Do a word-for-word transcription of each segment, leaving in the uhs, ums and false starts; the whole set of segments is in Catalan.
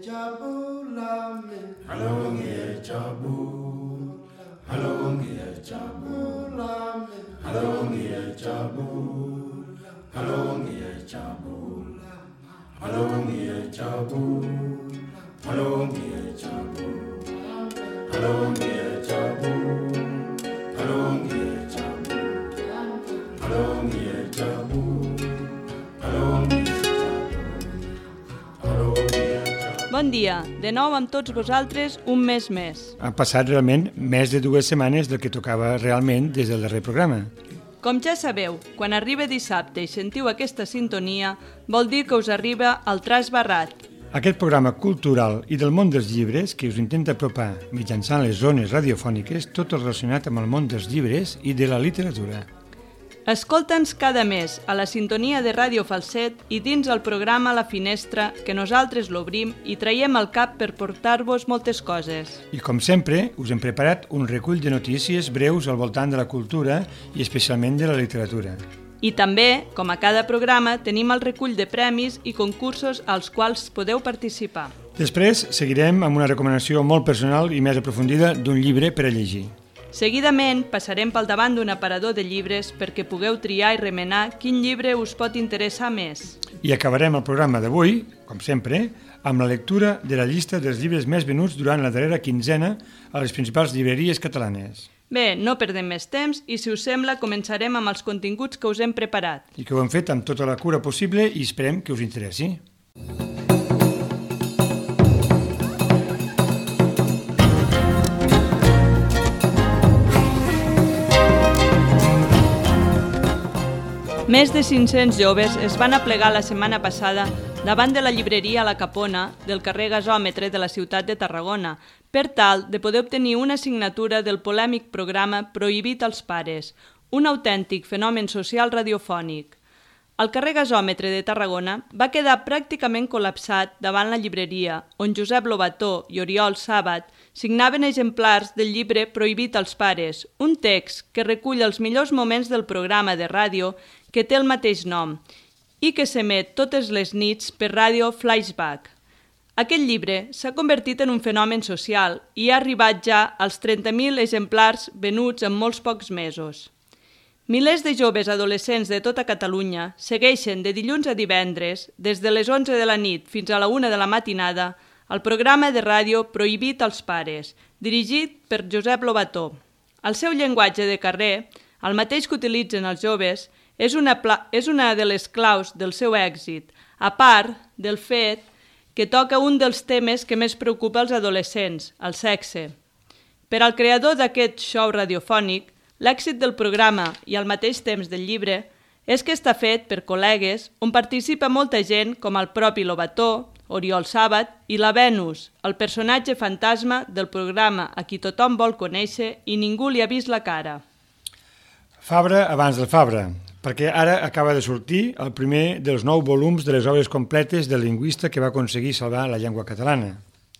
Bon dia, de nou amb tots vosaltres un mes més. Han passat realment més de dues setmanes del que tocava realment des del darrer programa. Com ja sabeu, quan arriba dissabte i sentiu aquesta sintonia, vol dir que us arriba el Tras Barrat. Aquest programa cultural i del món dels llibres que us intenta apropar mitjançant les zones radiofòniques tot el relacionat amb el món dels llibres i de la literatura. Escolta'ns cada mes a la sintonia de Ràdio Falset i dins el programa La Finestra, que nosaltres l'obrim i traiem al cap per portar-vos moltes coses. I com sempre, us hem preparat un recull de notícies breus al voltant de la cultura i especialment de la literatura. I també, com a cada programa, tenim el recull de premis i concursos als quals podeu participar. Després seguirem amb una recomanació molt personal i més aprofundida d'un llibre per a llegir. Seguidament passarem pel davant d'un aparador de llibres perquè pugueu triar i remenar quin llibre us pot interessar més. I acabarem el programa d'avui, com sempre, amb la lectura de la llista dels llibres més venuts durant la darrera quinzena a les principals llibreries catalanes. Bé, no perdem més temps i, si us sembla, començarem amb els continguts que us hem preparat. I que ho hem fet amb tota la cura possible i esperem que us interessi. Més de cinc-cents joves es van aplegar la setmana passada davant de la llibreria La Capona del carrer Gasòmetre de la ciutat de Tarragona per tal de poder obtenir una signatura del polèmic programa Prohibit als pares, un autèntic fenomen social radiofònic. El carrer Gasòmetre de Tarragona va quedar pràcticament col·lapsat davant la llibreria, on Josep Lobató i Oriol Sàbat signaven exemplars del llibre Prohibit als pares, un text que recull els millors moments del programa de ràdio que té el mateix nom i que s'emet totes les nits per ràdio Flashback. Aquest llibre s'ha convertit en un fenomen social i ha arribat ja als trenta mil exemplars venuts en molts pocs mesos. Milers de joves adolescents de tota Catalunya segueixen de dilluns a divendres, des de les onze de la nit fins a la una de la matinada, el programa de ràdio Prohibit als pares, dirigit per Josep Lobató. El seu llenguatge de carrer, el mateix que utilitzen els joves, és una, pla- és una de les claus del seu èxit, a part del fet que toca un dels temes que més preocupa als adolescents, el sexe. Per al creador d'aquest show radiofònic, l'èxit del programa i al mateix temps del llibre és que està fet per col·legues on participa molta gent com el propi Lobató, Oriol Sàbat i la Venus, el personatge fantasma del programa a qui tothom vol conèixer i ningú li ha vist la cara. Fabra abans del Fabra, perquè ara acaba de sortir el primer dels nou volums de les obres completes del lingüista que va aconseguir salvar la llengua catalana.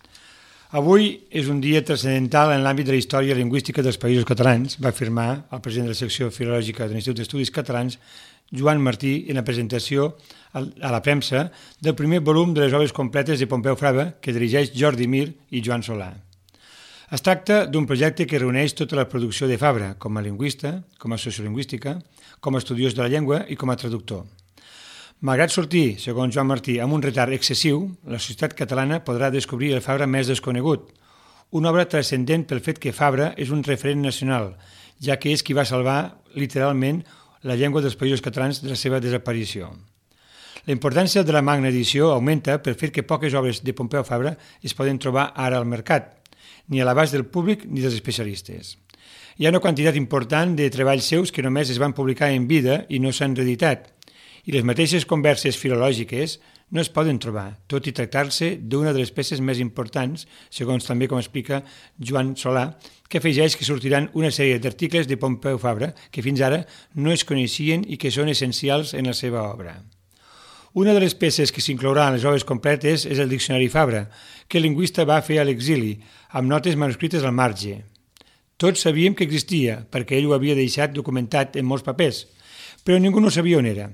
Avui és un dia transcendental en l'àmbit de la història lingüística dels països catalans, va afirmar el president de la secció filològica de l'Institut d'Estudis Catalans, Joan Martí, en la presentació a la premsa del primer volum de les obres completes de Pompeu Fabra, que dirigeix Jordi Mir i Joan Solà. Es tracta d'un projecte que reuneix tota la producció de Fabra, com a lingüista, com a sociolingüística, com a estudiós de la llengua i com a traductor. Malgrat sortir, segons Joan Martí, amb un retard excessiu, la societat catalana podrà descobrir el Fabra més desconegut, una obra transcendent pel fet que Fabra és un referent nacional, ja que és qui va salvar, literalment, la llengua dels països catalans de la seva desaparició. La importància de la magna edició augmenta pel fet que poques obres de Pompeu Fabra es poden trobar ara al mercat, ni a l'abast del públic ni dels especialistes. Hi ha una quantitat important de treballs seus que només es van publicar en vida i no s'han reeditat, i les mateixes converses filològiques no es poden trobar, tot i tractar-se d'una de les peces més importants, segons també com explica Joan Solà, que afegeix que sortiran una sèrie d'articles de Pompeu Fabra que fins ara no es coneixien i que són essencials en la seva obra. Una de les peces que s'inclourà en les obres completes és el Diccionari Fabra, que el lingüista va fer a l'exili, amb notes manuscrites al marge. Tots sabíem que existia, perquè ell ho havia deixat documentat en molts papers, però ningú no sabia on era.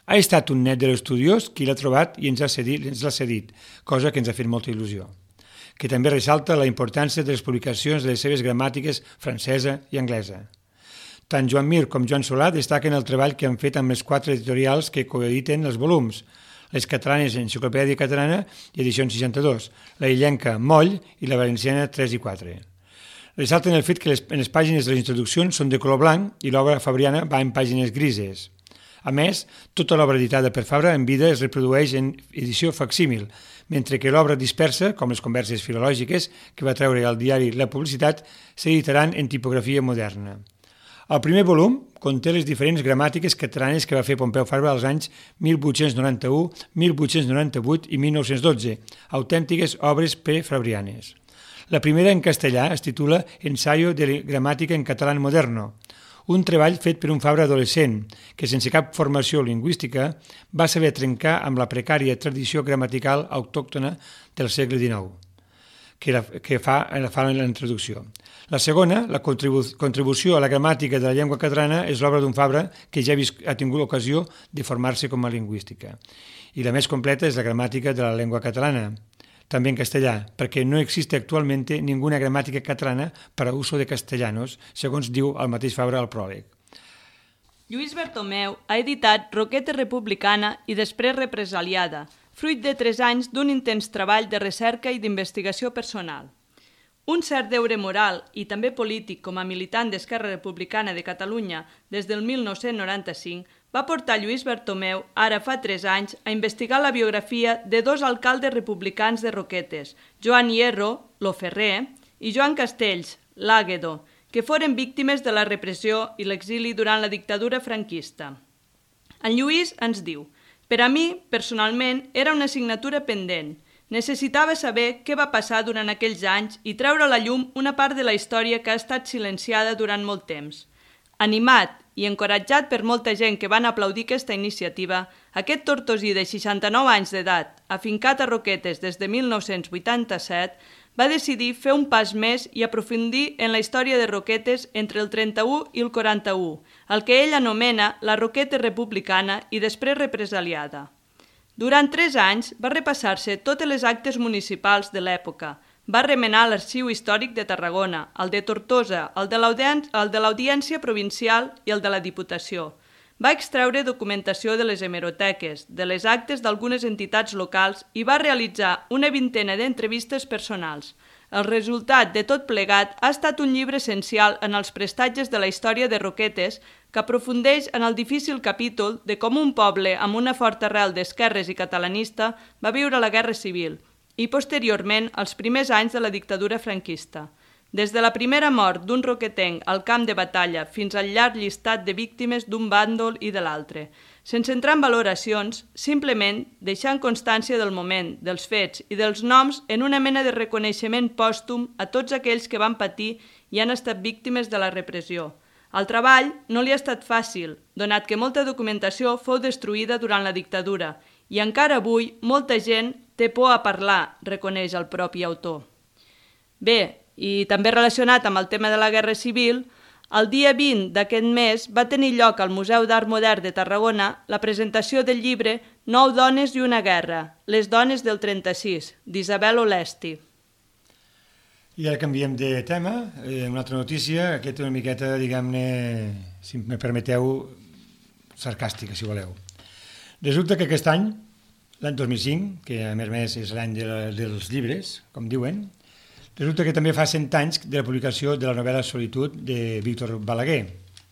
Ha estat un net de l'estudiós qui l'ha trobat i ens ha cedit, ens l'ha cedit, cosa que ens ha fet molta il·lusió, que també ressalta la importància de les publicacions de les seves gramàtiques francesa i anglesa. Tant Joan Mir com Joan Solà destaquen el treball que han fet amb les quatre editorials que coediten els volums, les catalanes Enciclopèdia Catalana i edicions seixanta-dos, la illenca Moll i la valenciana tres i quatre. Ressalten el fet que les, en les pàgines de les introduccions són de color blanc i l'obra fabriana va en pàgines grises. A més, tota l'obra editada per Fabra en vida es reprodueix en edició facsímil, mentre que l'obra dispersa, com les converses filològiques que va treure al diari La Publicitat, s'editaran en tipografia moderna. El primer volum conté les diferents gramàtiques catalanes que va fer Pompeu Fabra als anys mil vuit-cents noranta-u, mil vuit-cents noranta-vuit i mil nou-cents dotze, autèntiques obres prefabrianes. La primera en castellà es titula Ensayo de Gramàtica en Català Moderno, un treball fet per un Fabra adolescent que, sense cap formació lingüística, va saber trencar amb la precària tradició gramatical autòctona del segle dinou, que, la, que fa, fa en la introducció. La segona, la contribu contribució a la gramàtica de la llengua catalana, és l'obra d'un Fabra que ja ha tingut l'ocasió de formar-se com a lingüística. I la més completa és la gramàtica de la llengua catalana, també en castellà, perquè no existe actualmente ninguna gramática catalana para uso de castellanos, segons diu el mateix Fabra al pròleg. Lluís Bertomeu ha editat Roqueta Republicana i després Represaliada, fruit de tres anys d'un intens treball de recerca i d'investigació personal. Un cert deure moral i també polític com a militant d'Esquerra Republicana de Catalunya des del mil nou-cents noranta-cinc va portar Lluís Bertomeu, ara fa tres anys, a investigar la biografia de dos alcaldes republicans de Roquetes, Joan Hierro, lo Ferrer, i Joan Castells, l'Àguedo, que foren víctimes de la repressió i l'exili durant la dictadura franquista. En Lluís ens diu: «Per a mi, personalment, era una assignatura pendent. Necessitava saber què va passar durant aquells anys i treure a la llum una part de la història que ha estat silenciada durant molt temps. Animat i encoratjat per molta gent que van aplaudir aquesta iniciativa, aquest tortosí de seixanta-nou anys d'edat, afincat a Roquetes des de mil nou-cents vuitanta-set, va decidir fer un pas més i aprofundir en la història de Roquetes entre el trenta-u i el quaranta-u, el que ell anomena la Roqueta republicana i després represaliada. Durant tres anys va repassar-se totes les actes municipals de l'època, va remenar l'Arxiu Històric de Tarragona, el de Tortosa, el de l'Audiència Provincial i el de la Diputació. Va extreure documentació de les hemeroteques, de les actes d'algunes entitats locals i va realitzar una vintena d'entrevistes personals. El resultat de tot plegat ha estat un llibre essencial en els prestatges de la història de Roquetes que aprofundeix en el difícil capítol de com un poble amb una forta arrel d'esquerres i catalanista va viure la Guerra Civil i, posteriorment, els primers anys de la dictadura franquista. Des de la primera mort d'un roquetenc al camp de batalla fins al llarg llistat de víctimes d'un bàndol i de l'altre, sense entrar en valoracions, simplement deixant constància del moment, dels fets i dels noms en una mena de reconeixement pòstum a tots aquells que van patir i han estat víctimes de la repressió. El treball no li ha estat fàcil, donat que molta documentació fou destruïda durant la dictadura i encara avui molta gent té por a parlar, reconeix el propi autor. Bé, i també relacionat amb el tema de la Guerra Civil, el dia vint d'aquest mes va tenir lloc al Museu d'Art Modern de Tarragona la presentació del llibre Nou dones i una guerra, les dones del trenta-sis, d'Isabel Olesti. I ara canviem de tema, una altra notícia, aquesta una miqueta, diguem-ne, si me permeteu, sarcàstica, si voleu. Resulta que aquest any, l'any dos mil cinc, que a més a més és l'any de, dels llibres, com diuen, resulta que també fa cent anys de la publicació de la novel·la Solitud de Víctor Balaguer,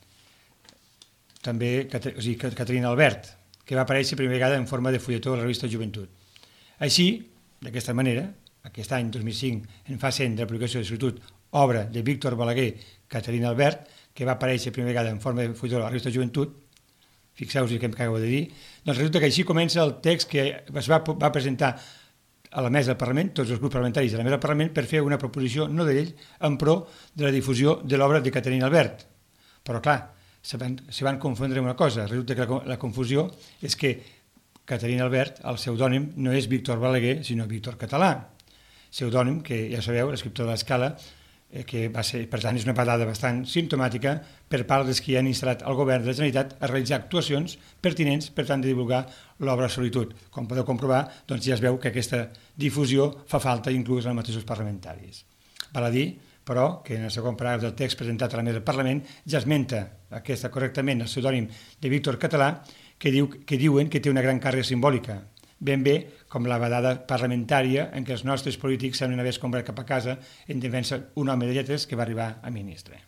també o sigui, Caterina Albert, que va aparèixer per primera vegada en forma de fulletó a la revista Joventut. Així, d'aquesta manera, aquest any dos mil cinc, en fa cent de la publicació de Solitud, obra de Víctor Balaguer, Caterina Albert, que va aparèixer per primera vegada en forma de fulletó a la revista Joventut, fixeu-vos el que m'acabo de dir, doncs resulta que així comença el text que es va, va presentar a la mesa del Parlament, tots els grups parlamentaris de la mesa del Parlament, per fer una proposició, no d'ell, en pro de la difusió de l'obra de Caterina Albert. Però clar, se van, se van confondre una cosa, resulta que la, la confusió és que Caterina Albert, el pseudònim, no és Víctor Balaguer, sinó Víctor Català, pseudònim que, ja sabeu, l'escriptor de l'Escala, que va ser, per tant, és una patada bastant simptomàtica per part dels que han instal·lat el govern de la Generalitat a realitzar actuacions pertinents per tant de divulgar l'obra Solitud. Com podeu comprovar, doncs ja es veu que aquesta difusió fa falta inclús en els mateixos parlamentaris. Val a dir, però, que en el segon paràgraf del text presentat a la mesa del Parlament ja esmenta aquesta correctament el pseudònim de Víctor Català, que, diu, que diuen que té una gran càrrega simbòlica, ben bé com la vedada parlamentària en què els nostres polítics semblen haver escombrat cap a casa en defensa un home de lletres que va arribar a ministre.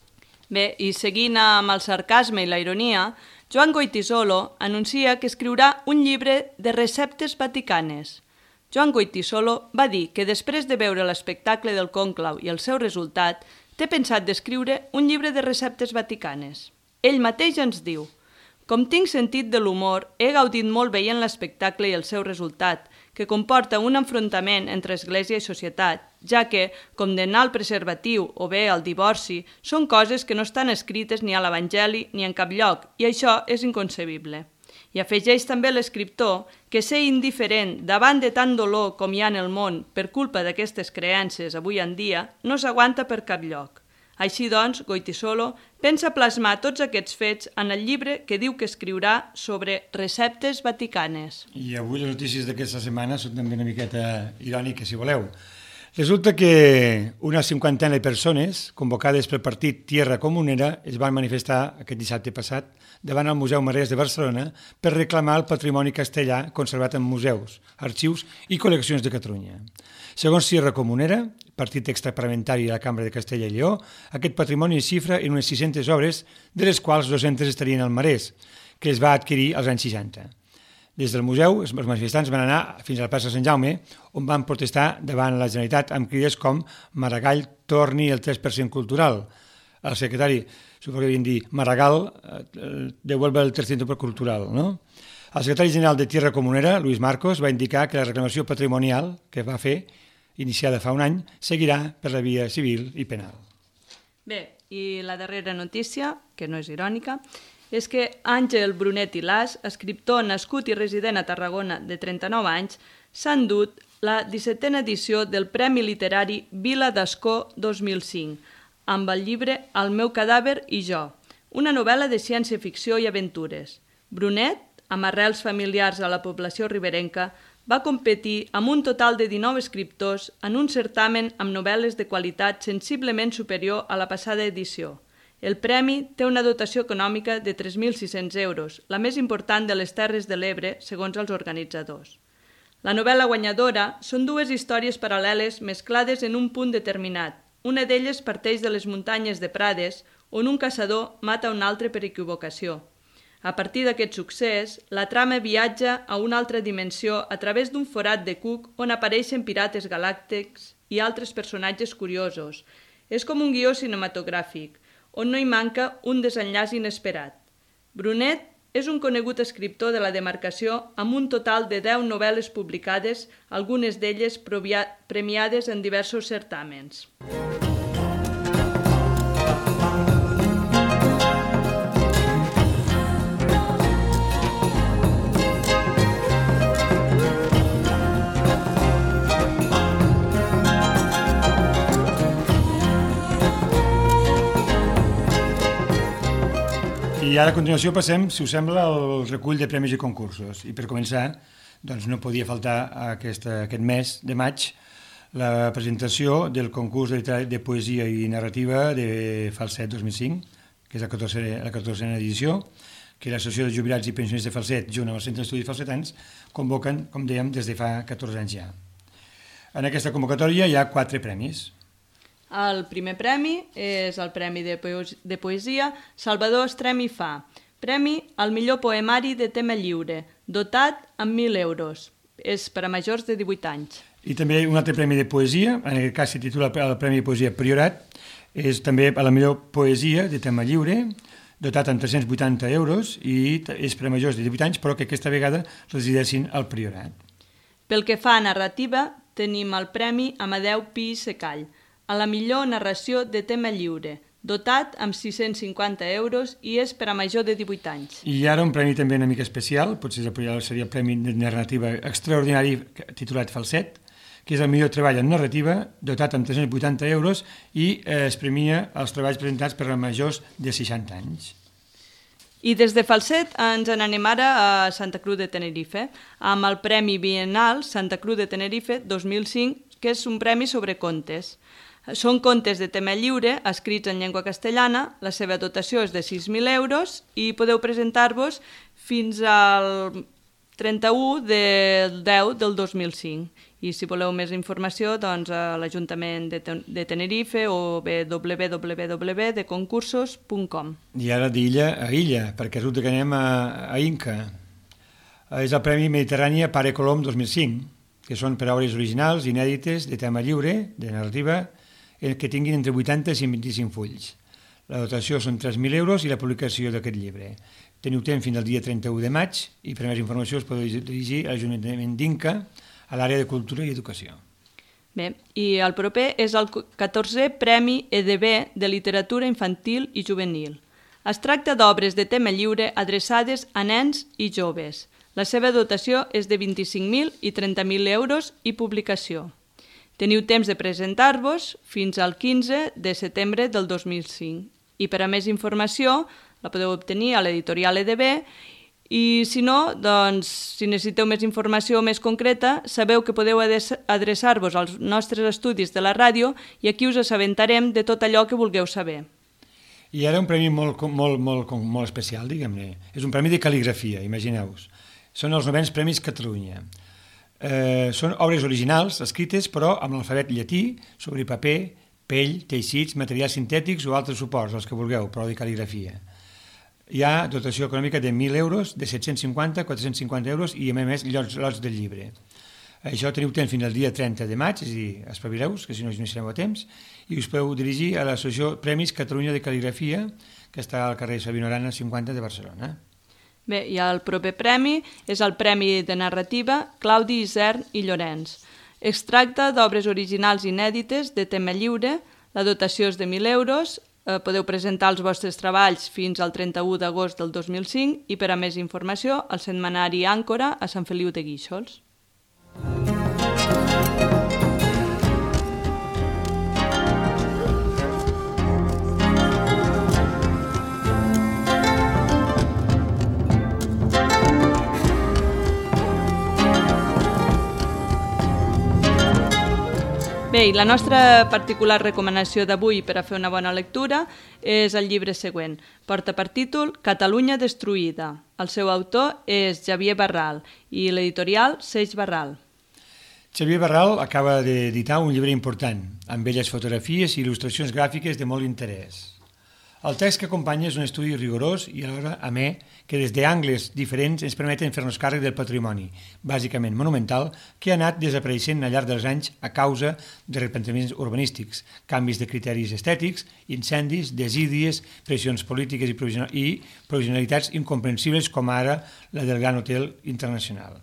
Bé, i seguint amb el sarcasme i la ironia, Joan Goytisolo anuncia que escriurà un llibre de receptes vaticanes. Joan Goytisolo va dir que després de veure l'espectacle del conclau i el seu resultat, té pensat d'escriure un llibre de receptes vaticanes. Ell mateix ens diu: com tinc sentit de l'humor, he gaudit molt veient l'espectacle i el seu resultat, que comporta un enfrontament entre església i societat, ja que condemnar el preservatiu o bé el divorci són coses que no estan escrites ni a l'Evangeli ni en cap lloc, i això és inconcebible. I afegeix també l'escriptor que ser indiferent davant de tant dolor com hi ha en el món per culpa d'aquestes creences avui en dia no s'aguanta per cap lloc. Així doncs, Goytisolo pensa plasmar tots aquests fets en el llibre que diu que escriurà sobre receptes vaticanes. I avui les notícies d'aquesta setmana són també una miqueta iròniques, si voleu. Resulta que una cinquantena de persones, convocades pel partit Tierra Comunera, es van manifestar aquest dissabte passat davant el Museu Marès de Barcelona per reclamar el patrimoni castellà conservat en museus, arxius i col·leccions de Catalunya. Segons Tierra Comunera, partit extraparlamentari de la Cambra de Castella i Lleó, aquest patrimoni es xifra en unes sis-centes obres, de les quals dues-centes estarien al Marès, que es va adquirir als anys seixanta. Des del museu, els manifestants van anar fins a la plaça Sant Jaume, on van protestar davant la Generalitat amb crides com «Maragall torni el tres per cent cultural». El secretari, suposo que havien dit «Maragall devuelve el tres per cent cultural», no? El secretari general de Tierra Comunera, Luis Marcos, va indicar que la reclamació patrimonial que va fer, iniciada fa un any, seguirà per la via civil i penal. Bé, i la darrera notícia, que no és irònica, és que Àngel Brunet i Las, escriptor nascut i resident a Tarragona de trenta-nou anys, s'ha endut la dissetena edició del Premi Literari Vila d'Ascó dos mil cinc, amb el llibre El meu cadàver i jo, una novel·la de ciència-ficció i aventures. Brunet, amb arrels familiars a la població riberenca, va competir amb un total de dinou escriptors en un certamen amb novel·les de qualitat sensiblement superior a la passada edició. El premi té una dotació econòmica de tres mil sis-cents euros, la més important de les Terres de l'Ebre, segons els organitzadors. La novel·la guanyadora són dues històries paral·leles mesclades en un punt determinat. Una d'elles parteix de les muntanyes de Prades, on un caçador mata un altre per equivocació. A partir d'aquest succés, la trama viatja a una altra dimensió a través d'un forat de Cook on apareixen pirates galàctics i altres personatges curiosos. És com un guió cinematogràfic, on no hi manca un desenllaç inesperat. Brunet és un conegut escriptor de la demarcació amb un total de deu novel·les publicades, algunes d'elles premiades en diversos certàmens. I ara a continuació passem, si us sembla, al recull de premis i concursos. I per començar, doncs no podia faltar aquest, aquest mes de maig la presentació del concurs de, de poesia i narrativa de Falset dos mil cinc, que és la catorzena edició, que l'Associació de Jubilats i Pensionistes de Falset, junt amb el Centre d'Estudis Falsetans, convoquen, com dèiem, des de fa catorze anys ja. En aquesta convocatòria hi ha quatre premis. El primer premi és el Premi de, Poes de Poesia Salvador Estrem i Fa, premi al millor poemari de tema lliure, dotat amb mil euros. És per a majors de divuit anys. I també un altre premi de poesia, en aquest cas se titula el Premi de Poesia Priorat, és també a la millor poesia de tema lliure, dotat amb tres-cents vuitanta euros i és per a majors de divuit anys, però que aquesta vegada resideixin al Priorat. Pel que fa a narrativa, tenim el Premi Amadeu Pi i Secall, a la millor narració de tema lliure, dotat amb sis-cents cinquanta euros i és per a major de divuit anys. I ara un premi també una mica especial, potser seria el Premi de Narrativa Extraordinari titulat Falset, que és el millor treball en narrativa, dotat amb tres-cents vuitanta euros, i eh, es premia els treballs presentats per a majors de seixanta anys. I des de Falset ens n'anem ara a Santa Cruz de Tenerife, amb el Premi Bienal Santa Cruz de Tenerife dos mil cinc, que és un premi sobre contes. Són contes de tema lliure, escrits en llengua castellana, la seva dotació és de sis mil euros i podeu presentar-vos fins al trenta-u del deu del dos mil cinc. I si voleu més informació, doncs a l'Ajuntament de, de Tenerife o bé w w w punt de concursos punt com. I ara d'illa a illa, perquè resulta que anem a, a Inca. És el Premi Mediterrània Pare Colom dos mil cinc, que són per obres originals, inèdites, de tema lliure, de narrativa, que tinguin entre vuitanta i cent vint-i-cinc fulls. La dotació són tres mil euros i la publicació d'aquest llibre. Teniu temps fins al dia trenta-u de maig i per més informació us podeu dirigir a l'Ajuntament d'Inca, a l'àrea de Cultura i Educació. Bé, i el proper és el catorzè Premi E D B de Literatura Infantil i Juvenil. Es tracta d'obres de tema lliure adreçades a nens i joves. La seva dotació és de vint-i-cinc mil i trenta mil euros i publicació. Teniu temps de presentar-vos fins al quinze de setembre del dos mil cinc. I per a més informació la podeu obtenir a l'editorial E D B i si no, doncs, si necessiteu més informació més concreta, sabeu que podeu adreçar-vos als nostres estudis de la ràdio i aquí us assabentarem de tot allò que vulgueu saber. I ara un premi molt, molt, molt, molt especial, diguem-ne. És un premi de cal·ligrafia, imagineu-vos. Són els novens Premis Catalunya. Eh, són obres originals, escrites, però amb l'alfabet llatí, sobre paper, pell, teixits, materials sintètics o altres suports, els que vulgueu, però de cal·ligrafia. Hi ha dotació econòmica de mil euros, de set-cents cinquanta, quatre-cents cinquanta euros i, a més, llots, lots del llibre. Això teniu temps fins al dia trenta de maig, és a dir, espavileu, que si no, no sereu a temps, i us podeu dirigir a l'Associació Premis Catalunya de Cal·ligrafia, que està al carrer Sabino Arana cinquanta de Barcelona. Bé, i el proper premi és el Premi de Narrativa Claudi Isern i Llorenç. Es tracta d'obres originals inèdites de tema lliure, la dotació és de mil euros, eh, podeu presentar els vostres treballs fins al trenta-u d'agost del dos mil cinc i per a més informació al setmanari Àncora a Sant Feliu de Guíxols. Bé, i la nostra particular recomanació d'avui per a fer una bona lectura és el llibre següent. Porta per títol Catalunya destruïda. El seu autor és Xavier Barral i l'editorial Seix Barral. Xavier Barral acaba d'editar un llibre important, amb belles fotografies i il·lustracions gràfiques de molt interès. El text que acompanya és un estudi rigorós i alhora amè que des d'angles diferents ens permeten fer-nos càrrec del patrimoni, bàsicament monumental, que ha anat desapareixent al llarg dels anys a causa de replantaments urbanístics, canvis de criteris estètics, incendis, desídies, pressions polítiques i, provisional, i provisionalitats incomprensibles com ara la del Gran Hotel Internacional.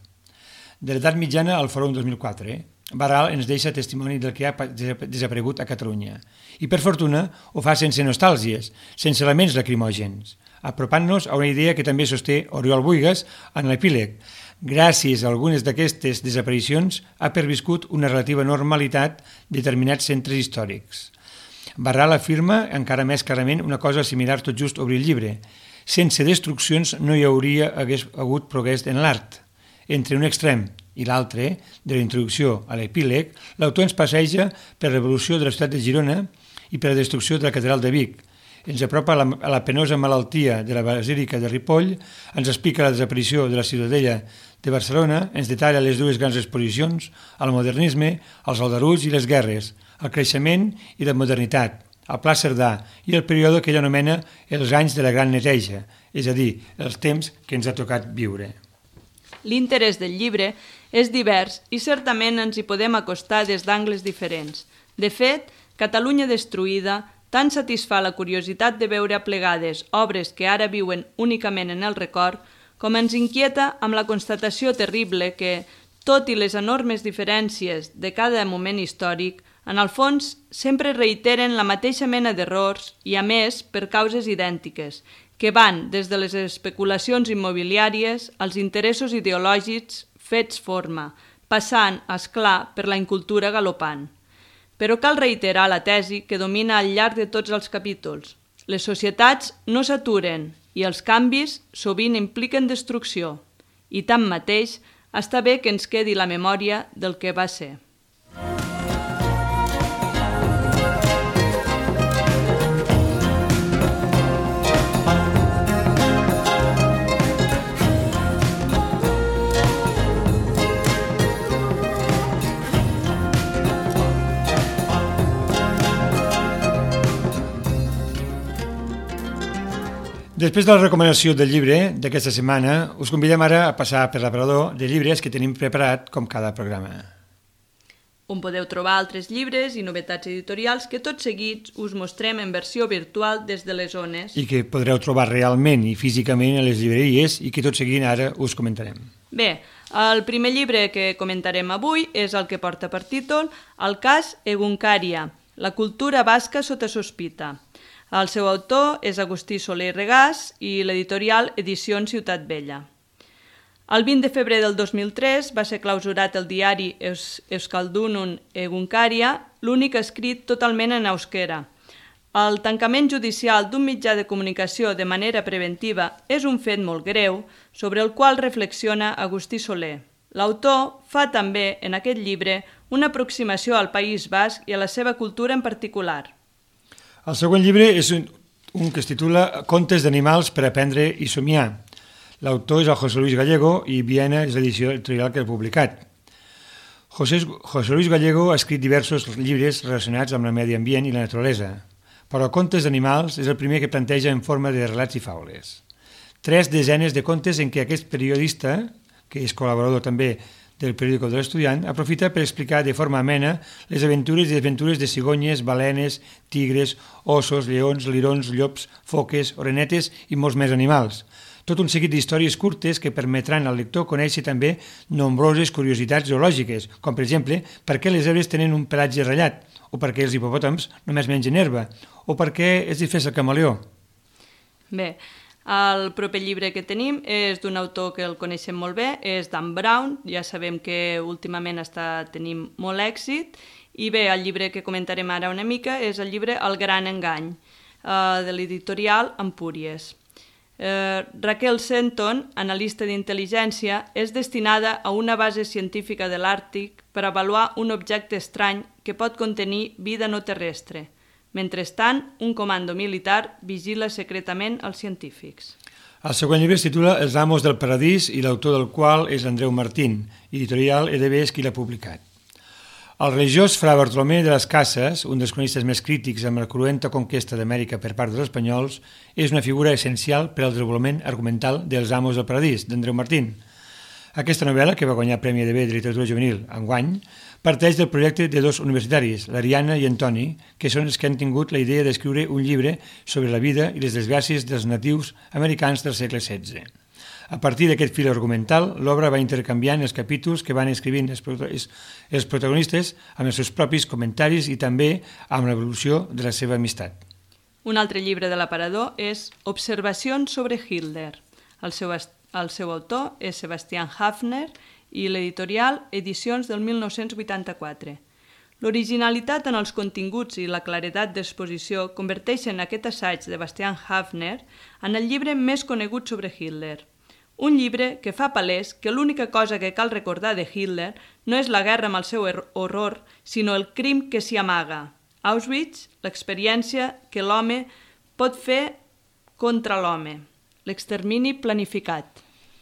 De l'edat mitjana al Fòrum dos mil quatre, eh? Barral ens deixa testimoni del que ha desaparegut a Catalunya. I per fortuna ho fa sense nostàlgies, sense elements lacrimògens, apropant-nos a una idea que també sosté Oriol Buigas en l'epíleg. Gràcies a algunes d'aquestes desaparicions ha perviscut una relativa normalitat de determinats centres històrics. Barral afirma encara més clarament una cosa similar tot just obrir el llibre. Sense destruccions no hi hauria hagués hagut progrés en l'art. Entre un extrem i l'altre, de la introducció a l'epíleg, l'autor ens passeja per la revolució de la ciutat de Girona i per la destrucció de la catedral de Vic. Ens apropa a la, a la penosa malaltia de la basílica de Ripoll, ens explica la desaparició de la ciutadella de Barcelona, ens detalla les dues grans exposicions, el modernisme, els aldarulls i les guerres, el creixement i la modernitat, el Pla Cerdà i el període que ell anomena els anys de la gran neteja, és a dir, els temps que ens ha tocat viure. L'interès del llibre és divers i certament ens hi podem acostar des d'angles diferents. De fet, Catalunya destruïda tant satisfà la curiositat de veure aplegades obres que ara viuen únicament en el record, com ens inquieta amb la constatació terrible que, tot i les enormes diferències de cada moment històric, en el fons sempre reiteren la mateixa mena d'errors i, a més, per causes idèntiques, que van des de les especulacions immobiliàries als interessos ideològics fets forma, passant, esclar, per la incultura galopant. Però cal reiterar la tesi que domina al llarg de tots els capítols. Les societats no s'aturen i els canvis sovint impliquen destrucció. I tanmateix, està bé que ens quedi la memòria del que va ser. Després de la recomanació del llibre d'aquesta setmana, us convidem ara a passar per l'aparador de llibres que tenim preparat com cada programa. On podeu trobar altres llibres i novetats editorials que tots seguits us mostrem en versió virtual des de les zones. I que podreu trobar realment i físicament a les llibreries i que tot seguint ara us comentarem. Bé, el primer llibre que comentarem avui és el que porta per títol El cas Egunkaria, la cultura basca sota sospita. El seu autor és Agustí Soler i Regàs i l'editorial Edicions Ciutat Vella. El vint de febrer del dos mil tres va ser clausurat el diari Eus Euskaldunun Egunkaria, l'únic escrit totalment en euskera. El tancament judicial d'un mitjà de comunicació de manera preventiva és un fet molt greu sobre el qual reflexiona Agustí Soler. L'autor fa també en aquest llibre una aproximació al País Basc i a la seva cultura en particular. El següent llibre és un, un que es titula Contes d'animals per aprendre i somiar. L'autor és el José Luis Gallego i Viena és l'edició editorial que l'ha publicat. José, José Luis Gallego ha escrit diversos llibres relacionats amb el medi ambient i la naturalesa, però Contes d'animals és el primer que planteja en forma de relats i faules. Tres desenes de contes en què aquest periodista, que és col·laborador també del periòdico de l'Estudiant, aprofita per explicar de forma amena les aventures i desventures de cigonyes, balenes, tigres, ossos, lleons, lirons, llops, foques, orenetes i molts més animals. Tot un seguit d'històries curtes que permetran al lector conèixer també nombroses curiositats zoològiques, com per exemple per què les zebres tenen un pelatge ratllat, o per què els hipopòtams només mengen herba, o per què és diferent el camaleó. Bé, el proper llibre que tenim és d'un autor que el coneixem molt bé, és Dan Brown, ja sabem que últimament està tenint molt èxit, i bé, el llibre que comentarem ara una mica és el llibre El gran engany, eh, de l'editorial Empúries. Eh, Raquel Senton, analista d'intel·ligència, és destinada a una base científica de l'Àrtic per avaluar un objecte estrany que pot contenir vida no terrestre. Mentrestant, un comando militar vigila secretament els científics. El següent llibre es titula Els amos del paradís i l'autor del qual és Andreu Martín, editorial E D B qui l'ha publicat. El religiós fra Bartolomé de les Casas, un dels cronistes més crítics amb la cruenta conquesta d'Amèrica per part dels espanyols, és una figura essencial per al desenvolupament argumental dels amos del paradís, d'Andreu Martín. Aquesta novel·la, que va guanyar Premi E D B de Literatura Juvenil enguany, parteix del projecte de dos universitaris, l'Ariana i Antoni, que són els que han tingut la idea d'escriure un llibre sobre la vida i les desgràcies dels natius americans del segle setze. A partir d'aquest fil argumental, l'obra va intercanviant els capítols que van escrivint els protagonistes amb els seus propis comentaris i també amb l'evolució de la seva amistat. Un altre llibre de l'aparador és Observacions sobre Hitler. El seu, el seu autor és Sebastian Hafner i l'editorial Edicions del mil nou-cents vuitanta-quatre. L'originalitat en els continguts i la claredat d'exposició converteixen aquest assaig de Sebastian Hafner en el llibre més conegut sobre Hitler. Un llibre que fa palès que l'única cosa que cal recordar de Hitler no és la guerra amb el seu horror, sinó el crim que s'hi amaga. Auschwitz, l'experiència que l'home pot fer contra l'home. L'extermini planificat.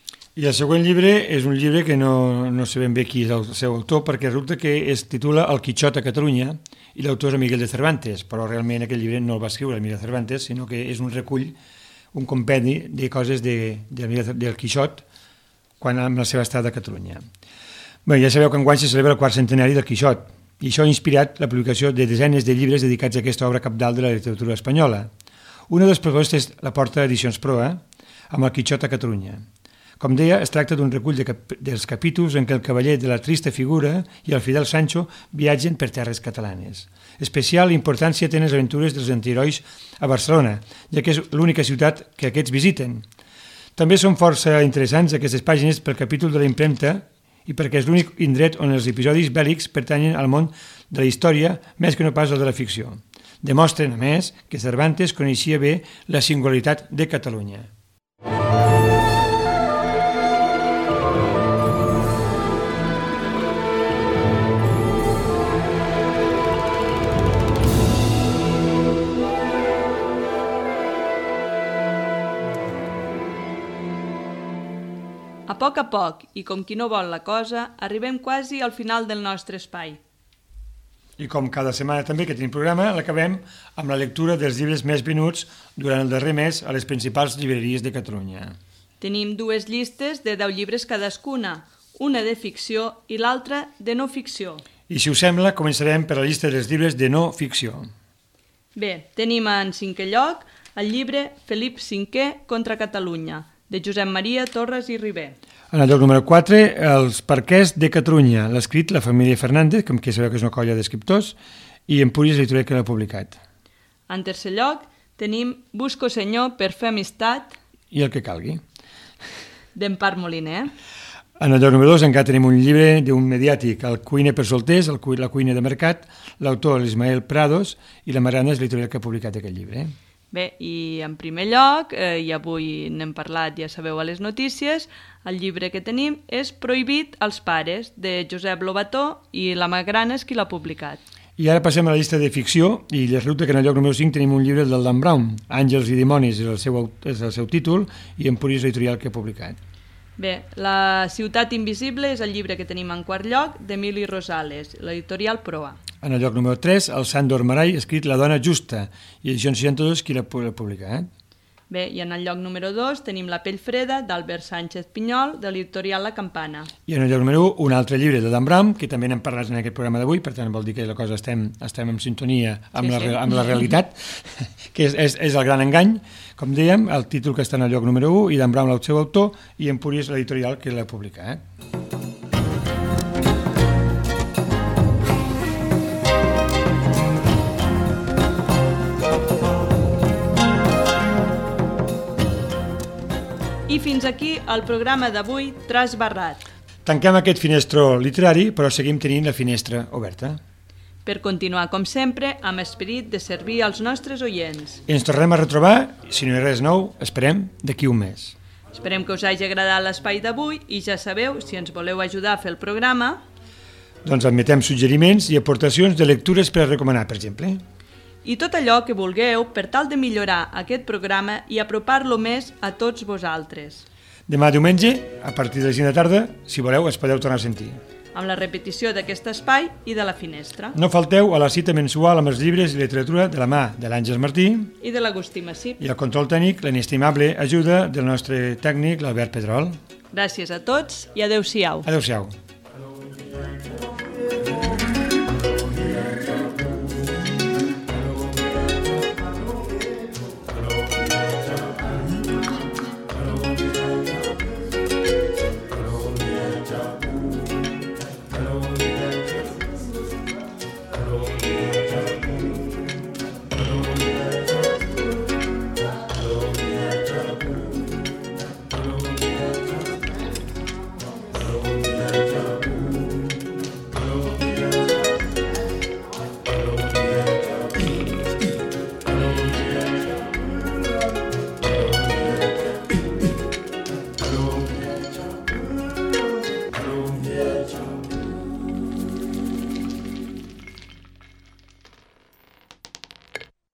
I el següent llibre és un llibre que no, no sabem bé qui és el seu autor, perquè resulta que es titula El Quixot a Catalunya i l'autor és Miguel de Cervantes, però realment aquest llibre no el va escriure Miguel de Cervantes, sinó que és un recull, un compendi de coses de, de, del Quixot quan amb la seva estada a Catalunya. Bé, ja sabeu que enguany se celebra el quart centenari del Quixot, i això ha inspirat la publicació de desenes de llibres dedicats a aquesta obra cabdal de la literatura espanyola. Una de les propostes la porta Edicions Proa, amb el Quixot a Catalunya. Com deia, es tracta d'un recull de cap dels capítols en què el cavaller de la trista figura i el fidel Sancho viatgen per terres catalanes. Especial importància tenen les aventures dels antiherois a Barcelona, ja que és l'única ciutat que aquests visiten. També són força interessants aquestes pàgines pel capítol de la impremta i perquè és l'únic indret on els episodis bèl·lics pertanyen al món de la història més que no pas al de la ficció. Demostren, a més, que Cervantes coneixia bé la singularitat de Catalunya. A poc a poc, i com qui no vol la cosa, arribem quasi al final del nostre espai. I com cada setmana també que tenim programa, l'acabem amb la lectura dels llibres més venuts durant el darrer mes a les principals llibreries de Catalunya. Tenim dues llistes de deu llibres cadascuna, una de ficció i l'altra de no ficció. I si us sembla, començarem per la llista dels llibres de no ficció. Bé, tenim en cinquè lloc el llibre Felip cinquè contra Catalunya, de Josep Maria Torres i Ribé. En el lloc número quatre, Els perquès de Catalunya, l'ha escrit la família Fernández, com que sabeu que és una colla d'escriptors, i Empúries Editorial que l'ha publicat. En tercer lloc, tenim Busco senyor per fer amistat. I el que calgui. D'Empar Moliner. En el lloc número dos encara tenim un llibre d'un mediàtic, El cuiner per solters, el cu la cuina de mercat, l'autor l'Ismael Prados, i la Mariana és l'editorial que ha publicat aquest llibre. Bé, i en primer lloc, eh, i avui n'hem parlat, ja sabeu a les notícies, el llibre que tenim és Prohibit als pares, de Josep Lobató, i la Magrana és qui l'ha publicat. I ara passem a la llista de ficció, i resulta que en el lloc número cinc tenim un llibre del Dan Brown, Àngels i dimonis és el seu, és el seu títol, i Empúries Editorial que ha publicat. Bé, La ciutat invisible és el llibre que tenim en quart lloc, d'Emili Rosales, l'editorial Proa. En el lloc número tres, el Sándor Maray, escrit La dona justa, i Edicions seixanta-dos, qui l'ha publicat. Bé, i en el lloc número dos tenim La pell freda, d'Albert Sánchez Pinyol, de l'editorial La Campana. I en el lloc número un, un altre llibre de Dan Brown, que també n'hem parlat en aquest programa d'avui, per tant vol dir que la cosa estem, estem en sintonia amb, sí, la, sí. amb la realitat, que és, és, és el gran engany, com dèiem, el títol que està en el lloc número un, i Dan Brown el seu autor, i Empúries l'editorial que l'ha publicat. I fins aquí el programa d'avui Trasbarrat. Tanquem aquest finestró literari, però seguim tenint la finestra oberta. Per continuar, com sempre, amb esperit de servir als nostres oients. Ens tornem a retrobar, si no hi ha res nou, esperem, d'aquí un mes. Esperem que us hagi agradat l'espai d'avui i ja sabeu, si ens voleu ajudar a fer el programa... Doncs admetem suggeriments i aportacions de lectures per a recomanar, per exemple. I tot allò que vulgueu per tal de millorar aquest programa i apropar-lo més a tots vosaltres. Demà diumenge, a partir de les cinc de la tarda, si voleu, es podeu tornar a sentir. Amb la repetició d'aquest espai i de la finestra. No falteu a la cita mensual amb els llibres i literatura de la mà de l'Àngels Martí i de l'Agustí Massip. I el control tècnic, l'inestimable ajuda del nostre tècnic, l'Albert Pedrol. Gràcies a tots i adeu-siau. Adeu-siau. Job.